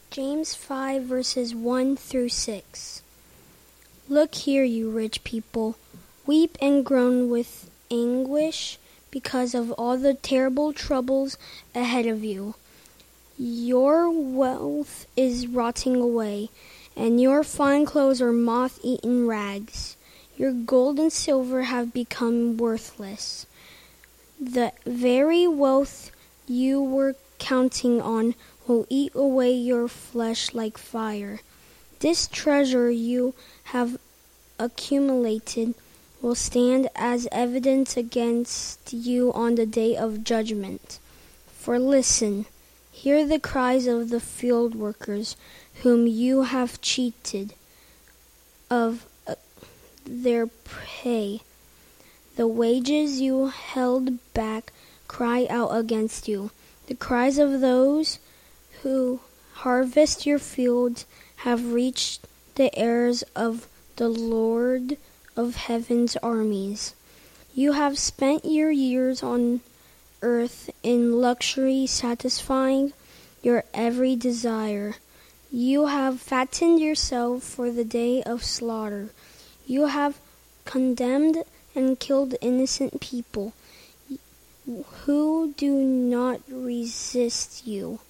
James 5 verses 1 through 6. Look here, you rich people. Weep and groan with anguish because of all the terrible troubles ahead of you. Your wealth is rotting away, and your fine clothes are moth-eaten rags. Your gold and silver have become worthless. The very wealth you were counting on will eat away your flesh like fire. This treasure you have accumulated will stand as evidence against you on the day of judgment. For listen, hear the cries of the field workers whom you have cheated of their pay. The wages you held back cry out against you. The cries of those who harvest your fields have reached the ears of the Lord of heaven's armies. You have spent your years on earth in luxury, satisfying your every desire. You have fattened yourself for the day of slaughter. You have condemned and killed innocent people who do not resist you.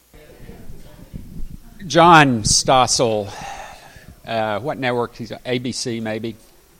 John Stossel, what network? He's ABC maybe.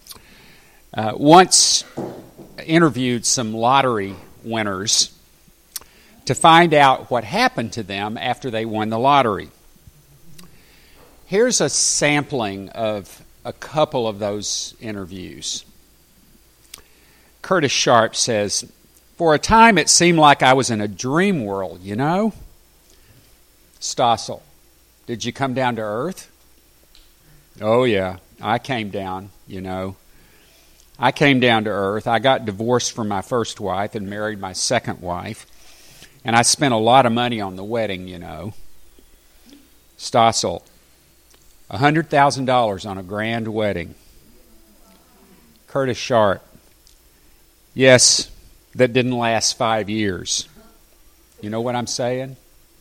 Once interviewed some lottery winners to find out what happened to them after they won the lottery. Here's a sampling of a couple of those interviews. Curtis Sharp says, "For a time it seemed like I was in a dream world, you know?" Stossel, "Did you come down to earth?" "Oh yeah, I came down, you know. I came down to earth. I got divorced from my first wife and married my second wife. And I spent a lot of money on the wedding, you know." Stossel, $100,000 on a grand wedding. Curtis Sharp, "Yes, that didn't last 5 years. You know what I'm saying?"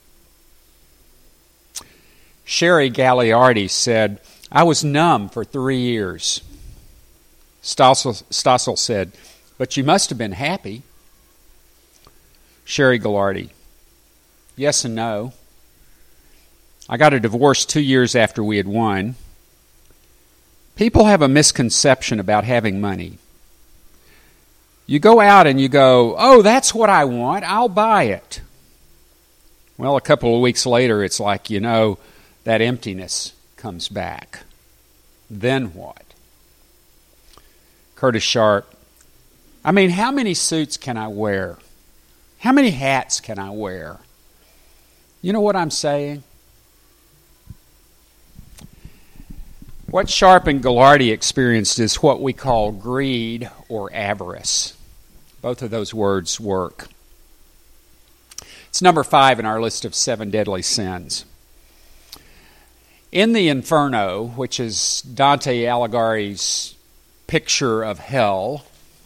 Sherry Gagliardi said, "I was numb for 3 years. Stossel said, "But you must have been happy." Sherry Gagliardi, "Yes and no. I got a divorce 2 years after we had won. People have a misconception about having money. You go out and you go, 'Oh, that's what I want. I'll buy it.' Well, a couple of weeks later, it's like, you know, that emptiness comes back. Then what?" Curtis Sharp, "I mean, how many suits can I wear? How many hats can I wear? You know what I'm saying?" What Sharp and Gagliardi experienced is what we call greed or avarice. Both of those words work. It's number 5 in our list of 7 deadly sins. In the Inferno, which is Dante Alighieri's picture of hell,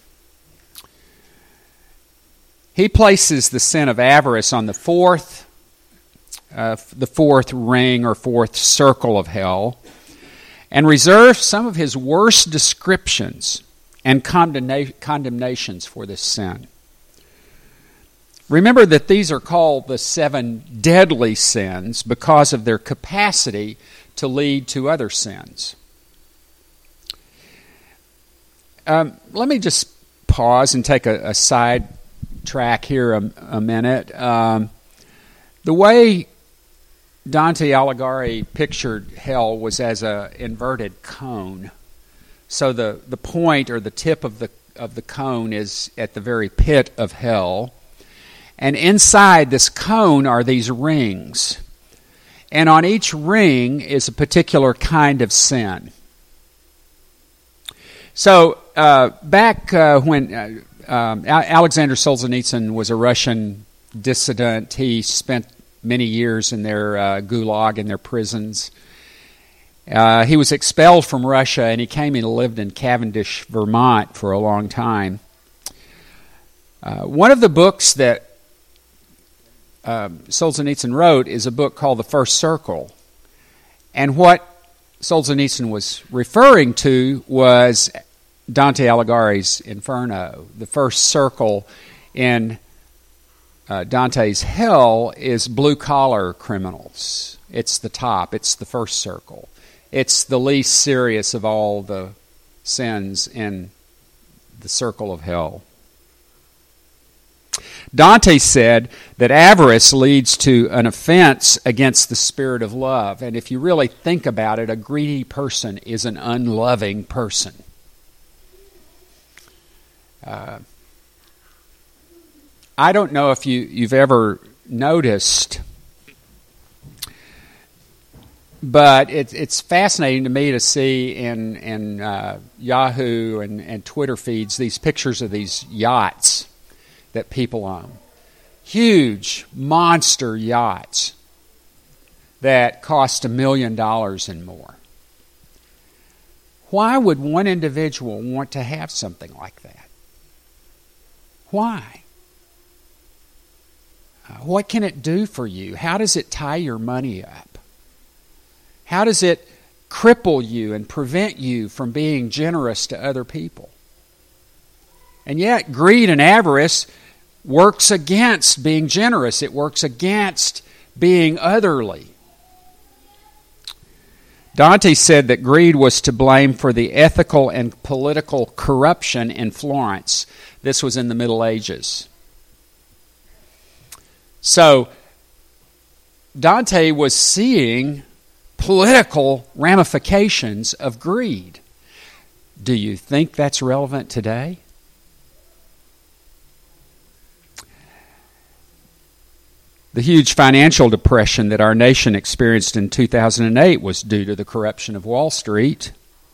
he places the sin of avarice on the fourth ring or fourth circle of hell, and reserves some of his worst descriptions and condemnations for this sin. Remember that these are called the 7 deadly sins because of their capacity to lead to other sins. Let me just pause and take a side track here a minute. The way Dante Alighieri pictured hell was as an inverted cone. So the point or the tip of the cone is at the very pit of hell. And inside this cone are these rings. And on each ring is a particular kind of sin. So back when Alexander Solzhenitsyn was a Russian dissident, he spent many years in their gulag, in their prisons. He was expelled from Russia, and he came and lived in Cavendish, Vermont for a long time. One of the books that Solzhenitsyn wrote is a book called The First Circle. And what Solzhenitsyn was referring to was Dante Alighieri's Inferno. The first circle in Dante's hell is blue-collar criminals. It's the top. It's the first circle. It's the least serious of all the sins in the circle of hell. Dante said that avarice leads to an offense against the spirit of love. And if you really think about it, a greedy person is an unloving person. I don't know if you've ever noticed, but it's fascinating to me to see in Yahoo and Twitter feeds these pictures of these yachts that people own. Huge, monster yachts that cost $1 million and more. Why would one individual want to have something like that? Why? What can it do for you? How does it tie your money up? How does it cripple you and prevent you from being generous to other people? And yet, greed and avarice works against being generous. It works against being otherly. Dante said that greed was to blame for the ethical and political corruption in Florence. This was in the Middle Ages. So, Dante was seeing political ramifications of greed. Do you think that's relevant today? The huge financial depression that our nation experienced in 2008 was due to the corruption of Wall Street,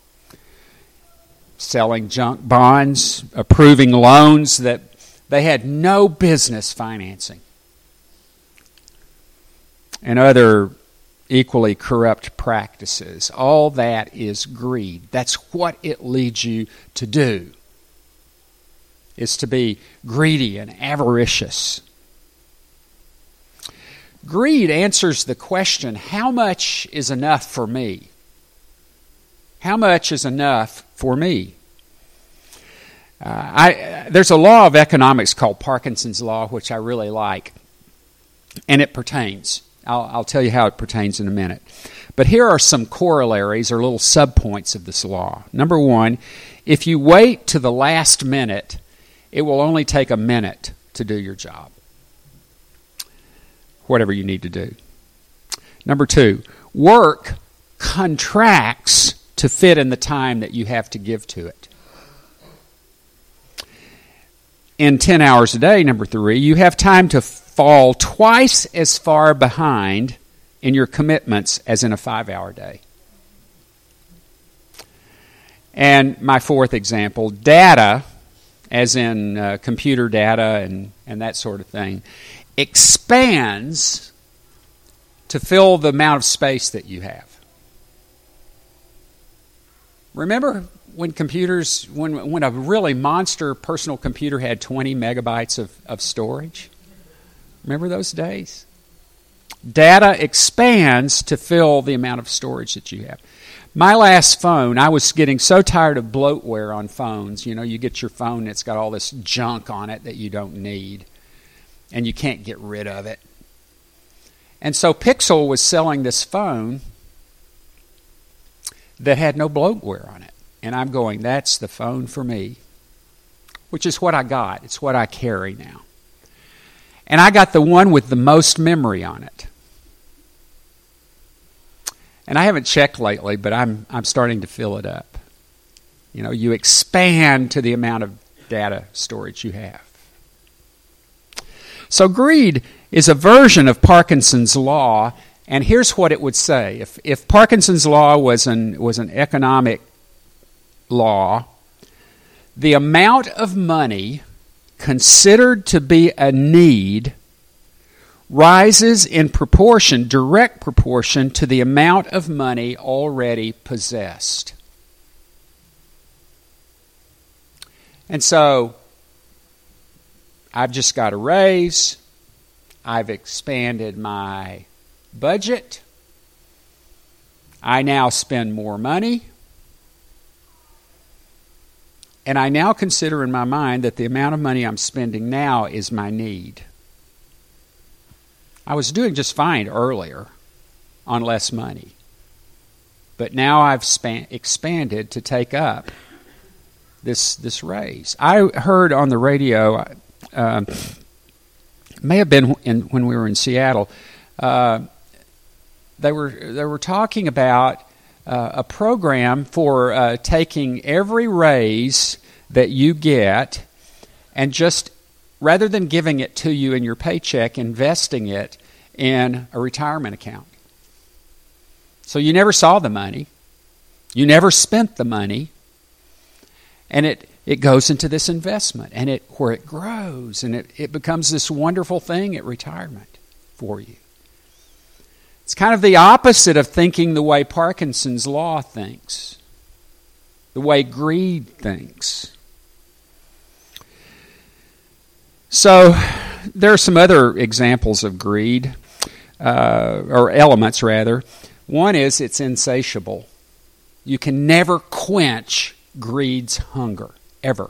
selling junk bonds, approving loans that they had no business financing, and other equally corrupt practices. All that is greed. That's what it leads you to do, is to be greedy and avaricious. Greed answers the question, how much is enough for me? How much is enough for me? There's a law of economics called Parkinson's Law, which I really like, and it pertains. I'll tell you how it pertains in a minute. But here are some corollaries or little subpoints of this law. Number one, if you wait to the last minute, it will only take a minute to do your job, whatever you need to do. Number two, work contracts to fit in the time that you have to give to it. In 10 hours a day, number three, you have time to fall twice as far behind in your commitments as in a 5-hour day. And my fourth example, data, as in computer data and that sort of thing, expands to fill the amount of space that you have. Remember when computers, when a really monster personal computer had 20 megabytes of storage? Remember those days? Data expands to fill the amount of storage that you have. My last phone, I was getting so tired of bloatware on phones. You know, you get your phone and it's got all this junk on it that you don't need, and you can't get rid of it. And so Pixel was selling this phone that had no bloatware on it. And I'm going, that's the phone for me, which is what I got. It's what I carry now. And I got the one with the most memory on it. And I haven't checked lately, but I'm starting to fill it up. You know, you expand to the amount of data storage you have. So greed is a version of Parkinson's Law, and here's what it would say. If Parkinson's Law was an economic law, the amount of money considered to be a need rises in proportion, direct proportion, to the amount of money already possessed. And so, I've just got a raise, I've expanded my budget. I now spend more money. And I now consider in my mind that the amount of money I'm spending now is my need. I was doing just fine earlier on less money. But now I've expanded to take up this raise. I heard on the radio, may have been when we were in Seattle, they were talking about a program for taking every raise that you get and just, rather than giving it to you in your paycheck, investing it in a retirement account. So you never saw the money. You never spent the money. And it goes into this investment, and where it grows, and it becomes this wonderful thing at retirement for you. It's kind of the opposite of thinking the way Parkinson's law thinks, the way greed thinks. So there are some other examples of greed, or elements rather. One is it's insatiable. You can never quench greed's hunger, ever.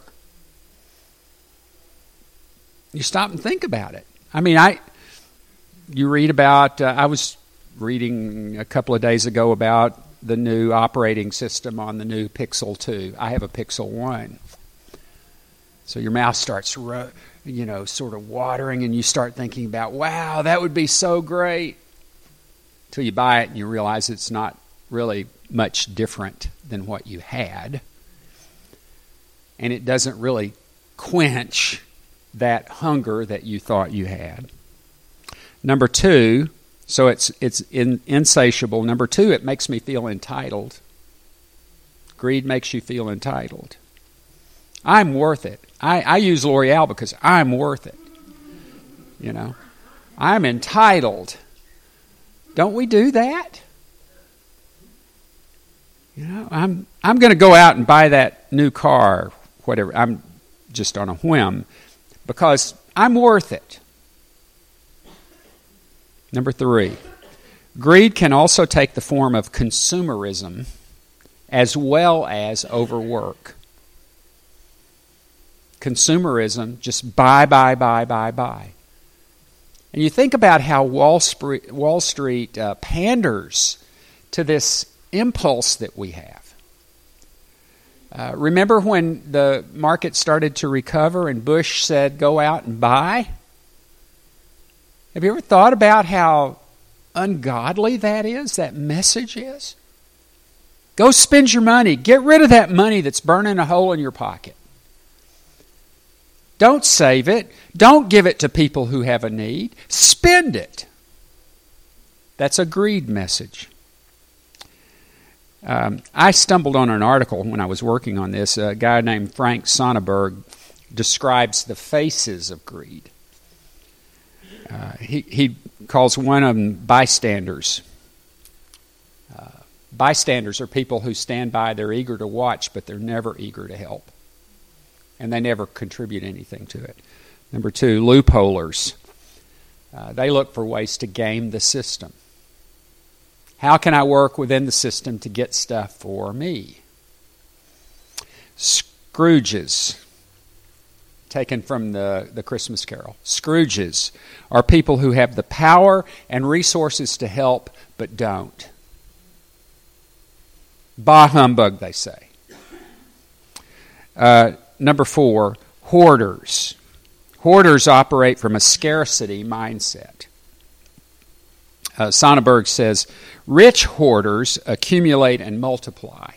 You stop and think about it. I mean, you read about, I was reading a couple of days ago about the new operating system on the new Pixel 2. I have a Pixel 1. So your mouth starts, sort of watering, and you start thinking about, wow, that would be so great. Until you buy it and you realize it's not really much different than what you had. And it doesn't really quench that hunger that you thought you had. Number two, so it's insatiable. Number two, it makes me feel entitled. Greed makes you feel entitled. I'm worth it. I use L'Oreal because I'm worth it. I'm entitled. Don't we do that? I'm going to go out and buy that new car, whatever. I'm just on a whim because I'm worth it. Number three, greed can also take the form of consumerism as well as overwork. Consumerism, just buy. And you think about how Wall Street panders to this impulse that we have. Remember when the market started to recover and Bush said, go out and buy? Have you ever thought about how ungodly that is, that message is? Go spend your money. Get rid of that money that's burning a hole in your pocket. Don't save it. Don't give it to people who have a need. Spend it. That's a greed message. I stumbled on an article when I was working on this. A guy named Frank Sonnenberg describes the faces of greed. He calls one of them bystanders. Bystanders are people who stand by, they're eager to watch, but they're never eager to help. And they never contribute anything to it. Number two, loopholers. They look for ways to game the system. How can I work within the system to get stuff for me? Scrooges, taken from the Christmas Carol. Scrooges are people who have the power and resources to help, but don't. Bah humbug, they say. Number four, hoarders. Hoarders operate from a scarcity mindset. Sonnenberg says, rich hoarders accumulate and multiply.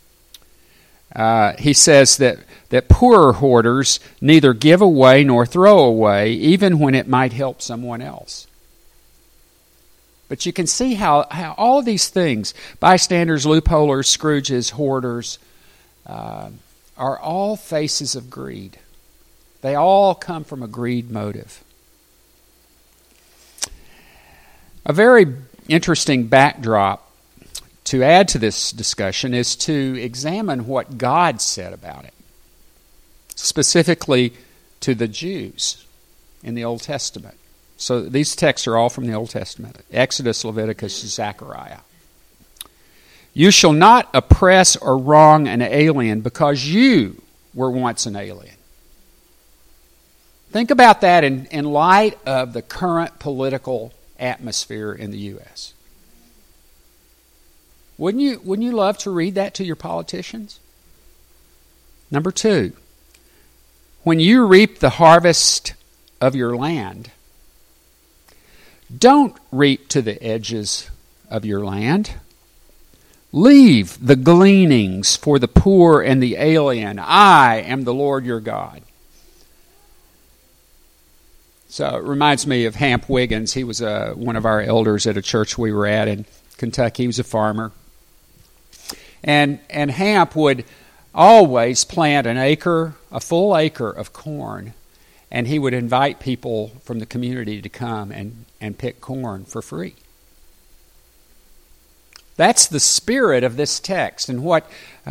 He says that poorer hoarders neither give away nor throw away, even when it might help someone else. But you can see how all these things, bystanders, loopholers, Scrooges, hoarders, are all faces of greed. They all come from a greed motive. A very interesting backdrop to add to this discussion is to examine what God said about it, specifically to the Jews in the Old Testament. So these texts are all from the Old Testament. Exodus, Leviticus, Zechariah. You shall not oppress or wrong an alien because you were once an alien. Think about that in light of the current political atmosphere in the U.S. Wouldn't you love to read that to your politicians? Number 2, when you reap the harvest of your land, don't reap to the edges of your land. Leave the gleanings for the poor and the alien. I am the Lord your God. So it reminds me of Hamp Wiggins. He was one of our elders at a church we were at in Kentucky. He was a farmer. And Hamp would always plant a full acre of corn, and he would invite people from the community to come and pick corn for free. That's the spirit of this text. And what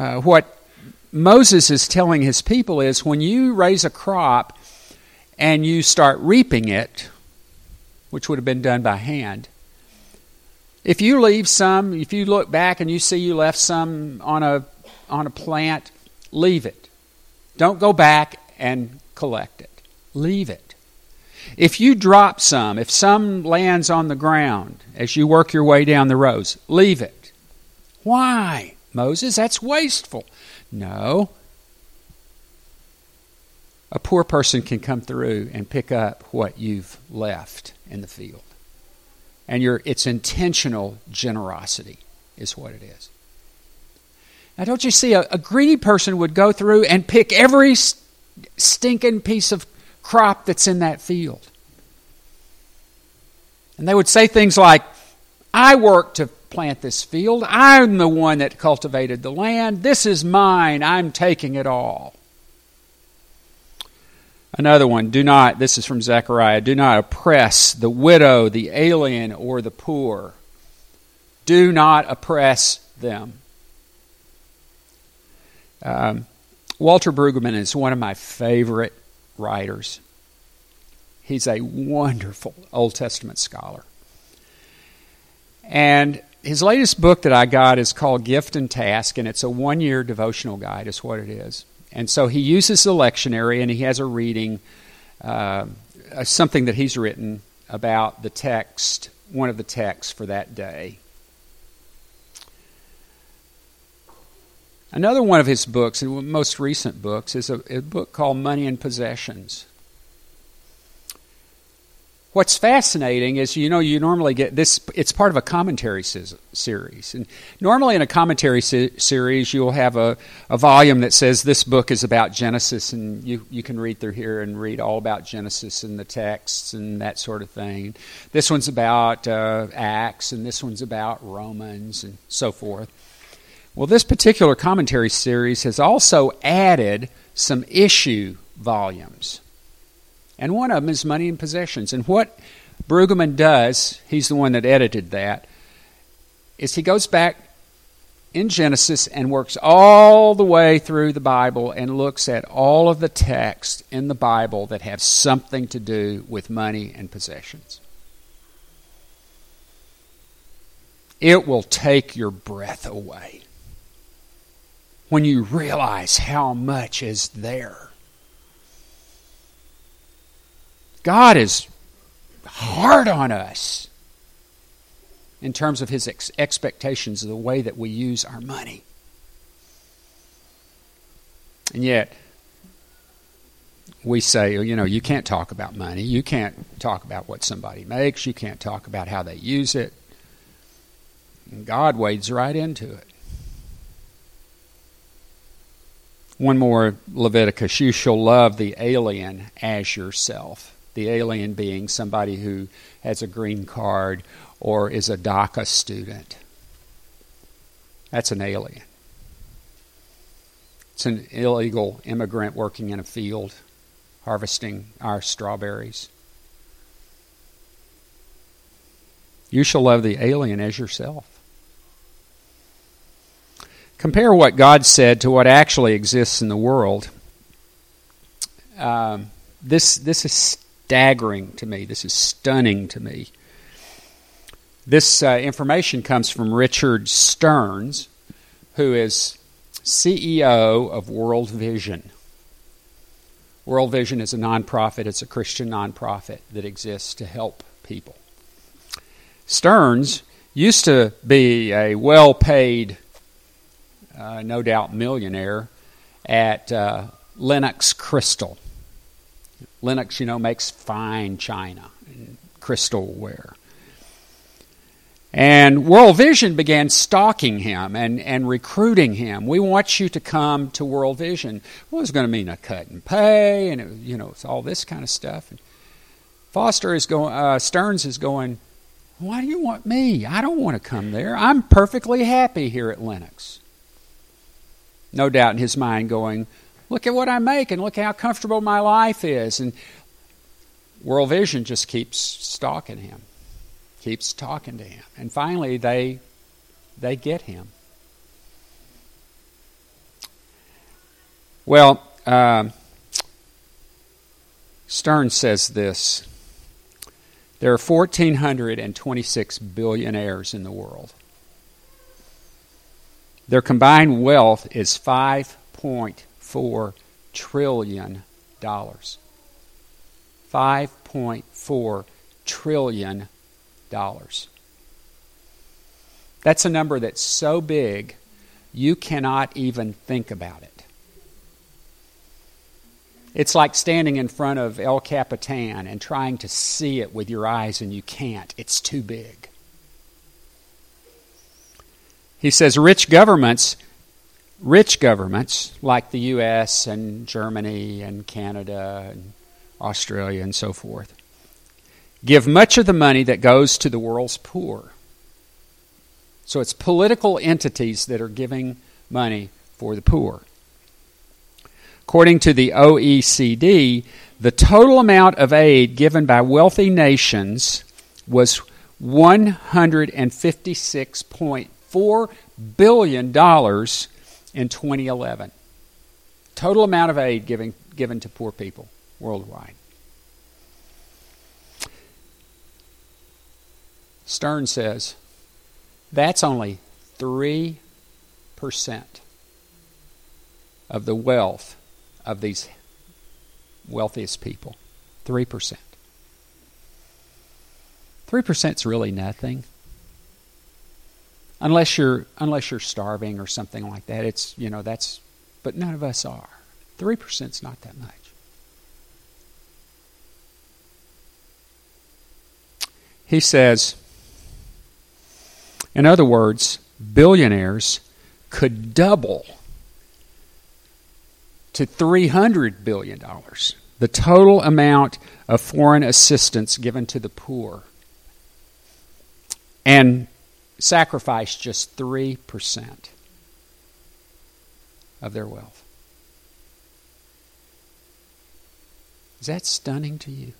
Moses is telling his people is when you raise a crop and you start reaping it, which would have been done by hand, if you leave some, if you look back and you see you left some on a plant, leave it. Don't go back and collect it. Leave it. If you drop some, if some lands on the ground as you work your way down the rows, leave it. Why, Moses? That's wasteful. No. A poor person can come through and pick up what you've left in the field. And it's intentional generosity is what it is. Now, don't you see, a greedy person would go through and pick every stinking piece of crop that's in that field. And they would say things like, I worked to plant this field. I'm the one that cultivated the land. This is mine. I'm taking it all. Another one, this is from Zechariah, do not oppress the widow, the alien, or the poor. Do not oppress them. Walter Brueggemann is one of my favorite writers. He's a wonderful Old Testament scholar. And his latest book that I got is called Gift and Task, and it's a 1-year devotional guide is what it is. And so he uses the lectionary, and he has a reading, something that he's written about the text, one of the texts for that day. Another one of his books, most recent books, is a book called Money and Possessions. What's fascinating is, you normally get this, it's part of a commentary series. And normally in a commentary series, you'll have a volume that says this book is about Genesis, and you can read through here and read all about Genesis and the texts and that sort of thing. This one's about Acts, and this one's about Romans, and so forth. Well, this particular commentary series has also added some issue volumes. And one of them is Money and Possessions. And what Brueggemann does, he's the one that edited that, is he goes back in Genesis and works all the way through the Bible and looks at all of the texts in the Bible that have something to do with money and possessions. It will take your breath away when you realize how much is there. God is hard on us in terms of his expectations of the way that we use our money. And yet, we say, you can't talk about money. You can't talk about what somebody makes. You can't talk about how they use it. And God wades right into it. One more, Leviticus. You shall love the alien as yourself. The alien being somebody who has a green card or is a DACA student. That's an alien. It's an illegal immigrant working in a field, harvesting our strawberries. You shall love the alien as yourself. Compare what God said to what actually exists in the world. This is staggering to me. This is stunning to me. This information comes from Richard Stearns, who is CEO of World Vision. World Vision is a nonprofit. It's a Christian nonprofit that exists to help people. Stearns used to be a well-paid, no doubt millionaire, at Lenox Crystal. Lenox, makes fine china and crystalware. And World Vision began stalking him and recruiting him. We want you to come to World Vision. Well, it's going to mean a cut in pay, and it's all this kind of stuff. And Stearns is going, why do you want me? I don't want to come there. I'm perfectly happy here at Lenox. No doubt in his mind going, look at what I make and look how comfortable my life is. And World Vision just keeps stalking him. Keeps talking to him. And finally, they get him. Well, Stearns says this. There are 1,426 billionaires in the world. Their combined wealth is $5.4 trillion. $5.4 trillion. That's a number that's so big you cannot even think about it. It's like standing in front of El Capitan and trying to see it with your eyes, and you can't. It's too big. He says rich governments like the U.S. and Germany and Canada and Australia and so forth give much of the money that goes to the world's poor. So it's political entities that are giving money for the poor. According to the OECD, the total amount of aid given by wealthy nations was $156.4 billion in 2011. Total amount of aid given to poor people worldwide. Stearns says that's only 3% of the wealth of these wealthiest people. 3%. 3% is really nothing. Unless you're starving or something like that. It's but none of us are. 3% is not that much. He says, in other words, billionaires could double to $300 billion, the total amount of foreign assistance given to the poor, and sacrifice just 3% of their wealth. Is that stunning to you?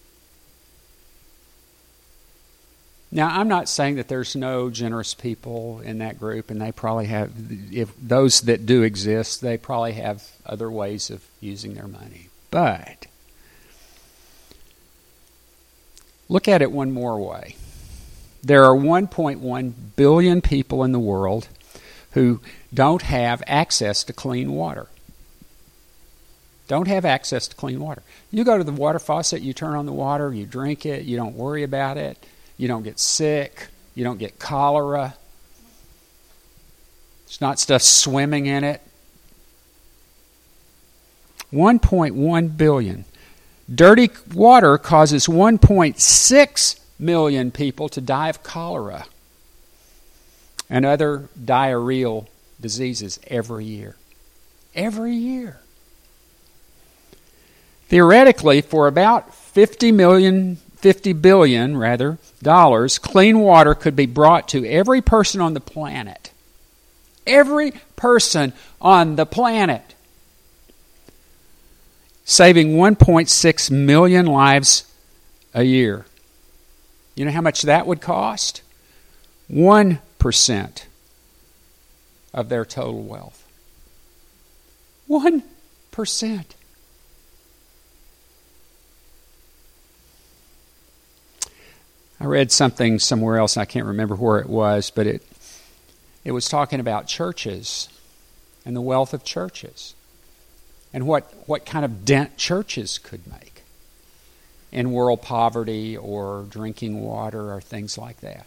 Now, I'm not saying that there's no generous people in that group, and they probably have, if those that do exist, they probably have other ways of using their money. But look at it one more way. There are 1.1 billion people in the world who don't have access to clean water. Don't have access to clean water. You go to the water faucet, you turn on the water, you drink it, you don't worry about it. You don't get sick. You don't get cholera. There's not stuff swimming in it. 1.1 billion. Dirty water causes 1.6 million people to die of cholera and other diarrheal diseases every year. Every year. Theoretically, for about $50 billion dollars, clean water could be brought to every person on the planet. Every person on the planet. Saving 1.6 million lives a year. You know how much that would cost? 1% of their total wealth. 1%. I read something somewhere else, and I can't remember where it was, but it was talking about churches and the wealth of churches and what kind of dent churches could make in world poverty or drinking water or things like that.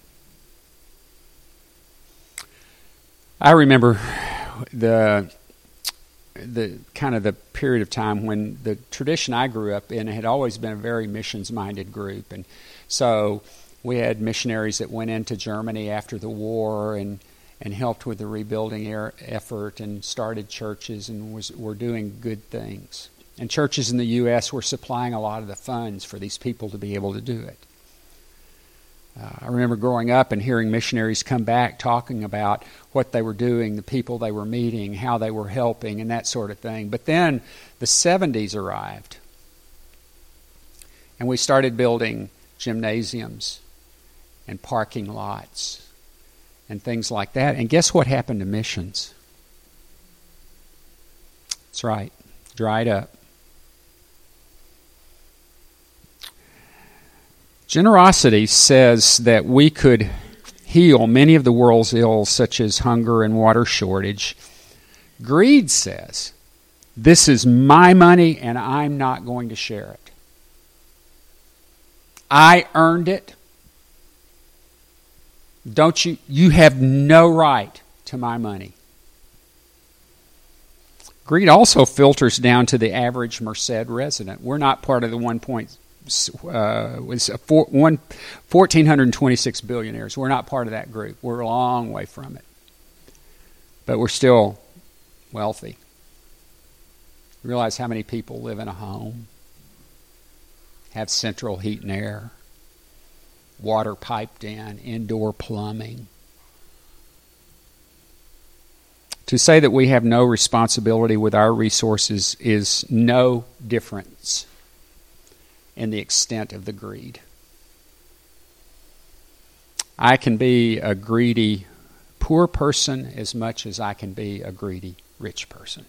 I remember the kind of the period of time when the tradition I grew up in had always been a very missions-minded group. And so we had missionaries that went into Germany after the war and helped with the rebuilding effort and started churches and were doing good things. And churches in the U.S. were supplying a lot of the funds for these people to be able to do it. I remember growing up and hearing missionaries come back talking about what they were doing, the people they were meeting, how they were helping, and that sort of thing. But then the 70s arrived, and we started building gymnasiums and parking lots and things like that. And guess what happened to missions? That's right, dried up. Generosity says that we could heal many of the world's ills, such as hunger and water shortage. Greed says, this is my money and I'm not going to share it. I earned it. Don't you? You have no right to my money. Greed also filters down to the average Merced resident. We're not part of the 1,426 billionaires. We're not part of that group. We're a long way from it. But we're still wealthy. Realize how many people live in a home, have central heat and air, water piped in, indoor plumbing. To say that we have no responsibility with our resources is no difference in the extent of the greed. I can be a greedy poor person as much as I can be a greedy rich person.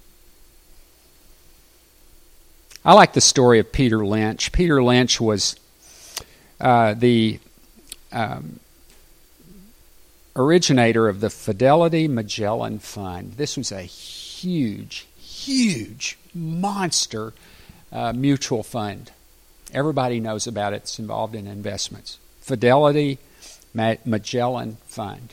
I like the story of Peter Lynch. Peter Lynch was the originator of the Fidelity Magellan Fund. This was a huge, monster mutual fund. Everybody knows about it. It's involved in investments. Fidelity Magellan Fund.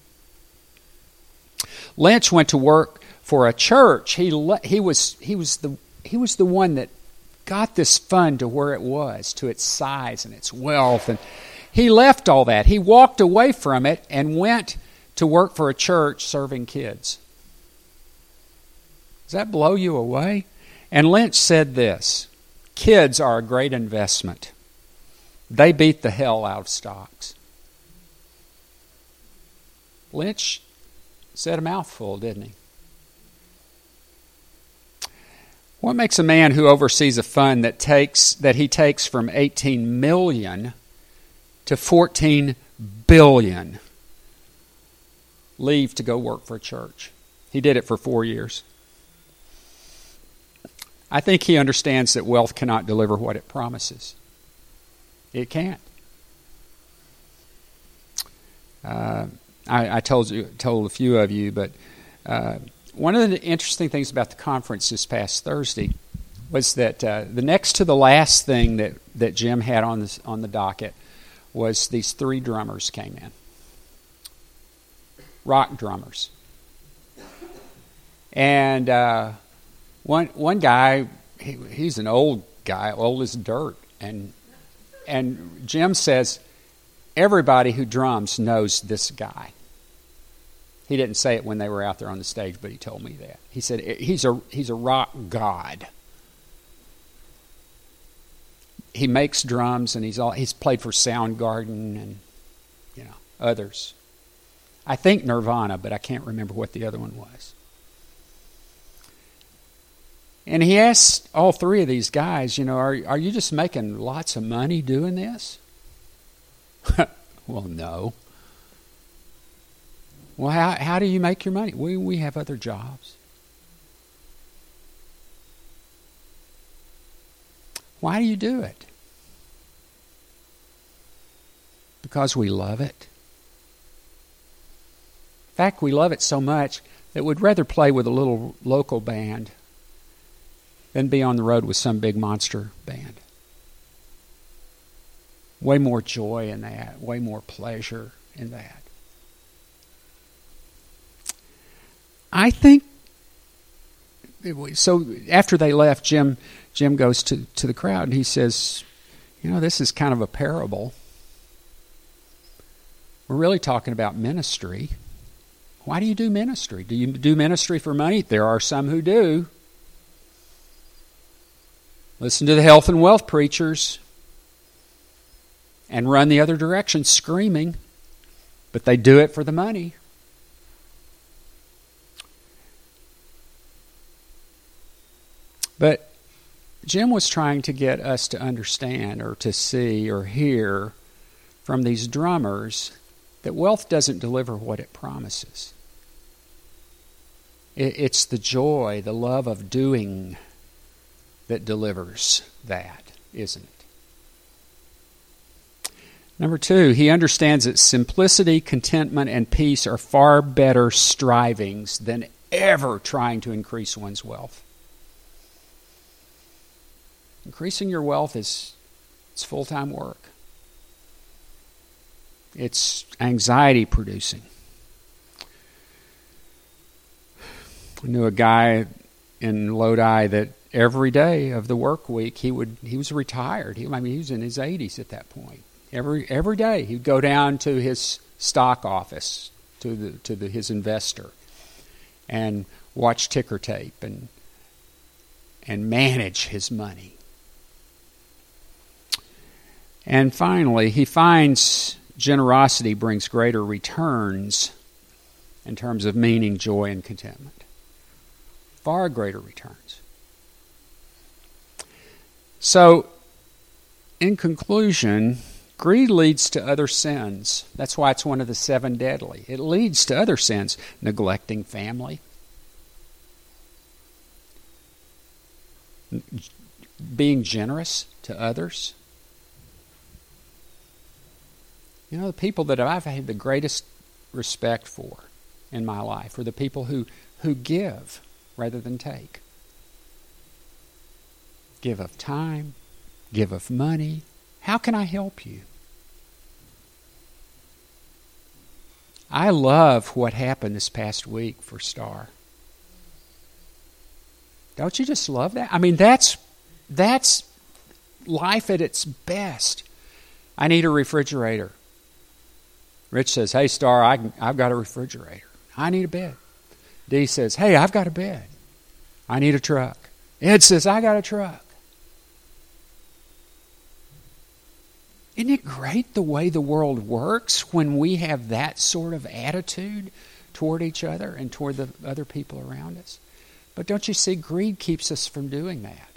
Lynch went to work for a church. He was the one that got this fund to where it was, to its size and its wealth, and he left all that. He walked away from it and went to work for a church serving kids. Does that blow you away? And Lynch said this: kids are a great investment. They beat the hell out of stocks. Lynch said a mouthful, didn't he? What makes a man who oversees a fund that he takes from 18 million to 14 billion leave to go work for a church? He did it for 4 years. I think he understands that wealth cannot deliver what it promises. It can't. I told a few of you, but one of the interesting things about the conference this past Thursday was that the next to the last thing that Jim had on the docket was these 3 drummers came in. Rock drummers. And one guy, he's an old guy, old as dirt, and Jim says, everybody who drums knows this guy. He didn't say it when they were out there on the stage, but he told me that. He said he's a rock god. He makes drums, and he's played for Soundgarden and others. I think Nirvana, but I can't remember what the other one was. And he asked all 3 of these guys, are you just making lots of money doing this? Well, no. Well, how do you make your money? We have other jobs. Why do you do it? Because we love it. In fact, we love it so much that we'd rather play with a little local band than be on the road with some big monster band. Way more joy in that, way more pleasure in that. I think, so after they left, Jim goes to the crowd and he says, this is kind of a parable. We're really talking about ministry. Why do you do ministry? Do you do ministry for money? There are some who do. Listen to the health and wealth preachers and run the other direction screaming, but they do it for the money. But Jim was trying to get us to understand or to see or hear from these drummers that wealth doesn't deliver what it promises. It's the joy, the love of doing that delivers that, isn't it? Number 2, he understands that simplicity, contentment, and peace are far better strivings than ever trying to increase one's wealth. Increasing your wealth it's full-time work. It's anxiety producing. I knew a guy in Lodi that every day of the work week he was retired. He was in his 80s at that point. Every day he'd go down to his stock office, to his investor, and watch ticker tape and manage his money. And finally, he finds generosity brings greater returns in terms of meaning, joy, and contentment. Far greater returns. So, in conclusion, greed leads to other sins. That's why it's one of the 7 deadly. It leads to other sins. Neglecting family. Being generous to others. The people that I've had the greatest respect for in my life are the people who give rather than take. Give of time, give of money. How can I help you? I love what happened this past week for Star. Don't you just love that? That's life at its best. I need a refrigerator. Rich says, hey, Star, I've got a refrigerator. I need a bed. Dee says, hey, I've got a bed. I need a truck. Ed says, I got a truck. Isn't it great the way the world works when we have that sort of attitude toward each other and toward the other people around us? But don't you see, greed keeps us from doing that.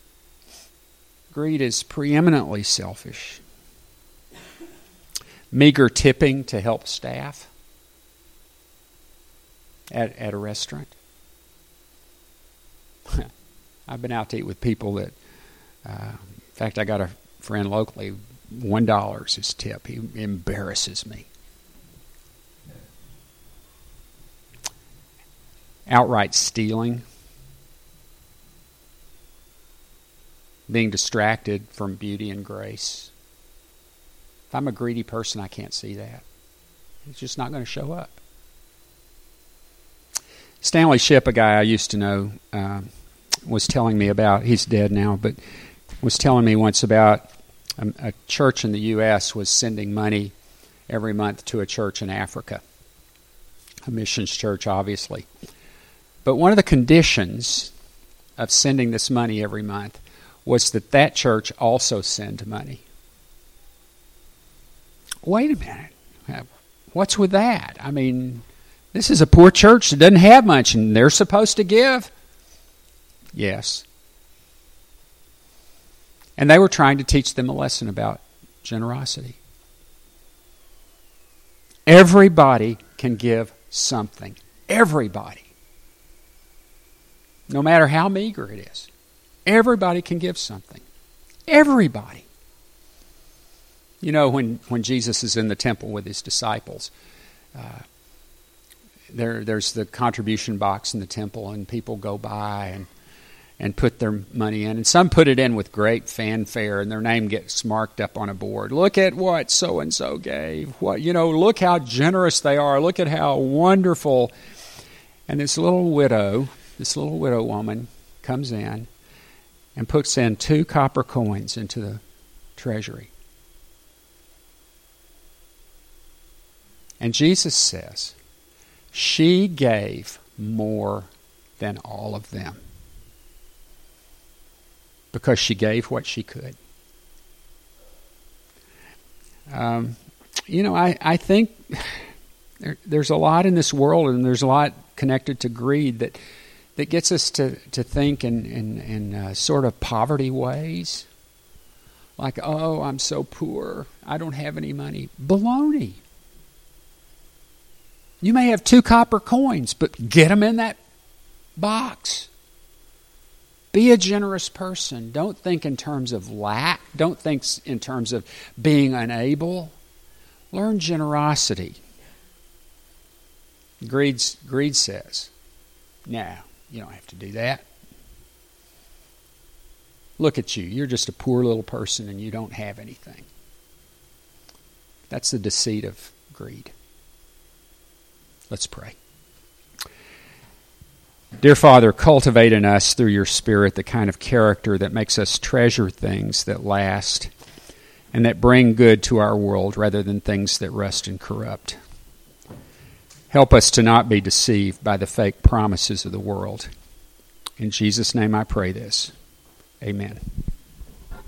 Greed is preeminently selfish. Meager tipping to help staff at a restaurant. I've been out to eat with people that, in fact, I got a friend locally, $1 is his tip. He embarrasses me. Outright stealing. Being distracted from beauty and grace. If I'm a greedy person, I can't see that. It's just not going to show up. Stanley Shipp, a guy I used to know, was telling me about, he's dead now, but was telling me once about a church in the U.S. was sending money every month to a church in Africa. A missions church, obviously. But one of the conditions of sending this money every month was that church also send money. Wait a minute. What's with that? This is a poor church that doesn't have much, and they're supposed to give? Yes. And they were trying to teach them a lesson about generosity. Everybody can give something. Everybody. No matter how meager it is. Everybody can give something. Everybody. You know, when Jesus is in the temple with his disciples, there's the contribution box in the temple, and people go by and put their money in. And some put it in with great fanfare, and their name gets marked up on a board. Look at what so-and-so gave. Look how generous they are. Look at how wonderful. And this little widow woman comes in and puts in 2 copper coins into the treasury. And Jesus says, she gave more than all of them because she gave what she could. I think there's a lot in this world, and there's a lot connected to greed that gets us to think in sort of poverty ways. Like, oh, I'm so poor, I don't have any money. Baloney. You may have 2 copper coins, but get them in that box. Be a generous person. Don't think in terms of lack. Don't think in terms of being unable. Learn generosity. Greed says, no, you don't have to do that. Look at you. You're just a poor little person and you don't have anything. That's the deceit of greed. Let's pray. Dear Father, cultivate in us through your Spirit the kind of character that makes us treasure things that last and that bring good to our world rather than things that rust and corrupt. Help us to not be deceived by the fake promises of the world. In Jesus' name I pray this. Amen.